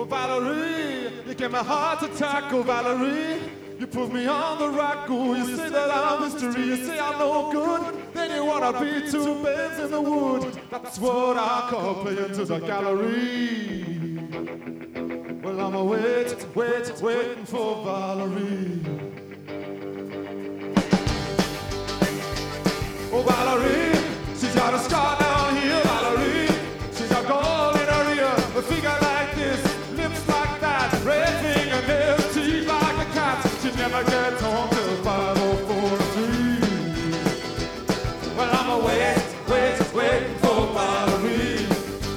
Valerie, you give me heart attack, oh Valerie. You put me on the rack, oh, you say that I'm mystery, you say I'm no good. Then you wanna be two beds in the wood. That's what I call playing to the gallery. Well, I'm waiting for Valerie. Oh Valerie, she's got a scar down here, Valerie. She's got gold in her ear, a figure like this, lips like that, red fingernails, teeth like a cat. She never gets home till 5:43. Well, I'm waiting for Valerie.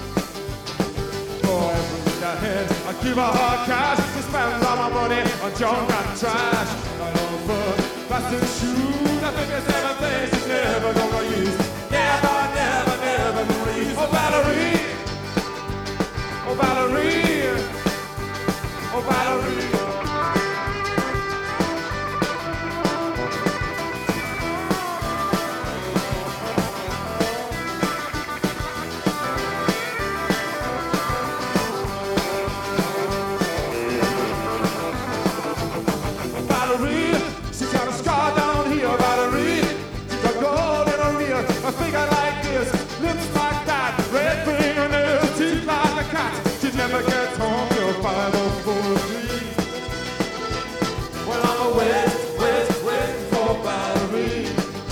For every week ahead, I give her hard cash. She spends all my money on junk and trash. I offer plastic shoes. I think there's everything she's never gonna use. Never gonna use. Oh Valerie, oh Valerie, oh Valerie. She's got a scar down here, Valerie. She's got gold in her ear, a figure like this, lips like that, red fingernails, teeth like a cat. She never gets home till 5:43. Well, I'm waiting for Valerie.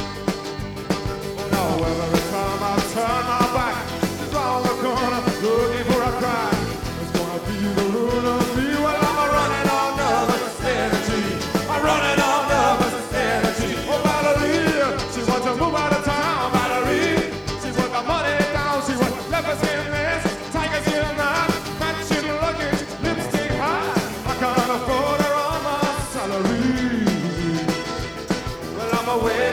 Now every time I turn my back, she's round the corner looking for a crack. It's gonna be the ruin of me. Well, I'm running on nervous energy. I'm running on nervous energy. Oh Valerie, she wants to move out of town, Valerie. She wants the money down, she wants leopard skin this, tiger skin that, matching luggage, lipstick high. I can't afford her on my salary. Well, I'm away.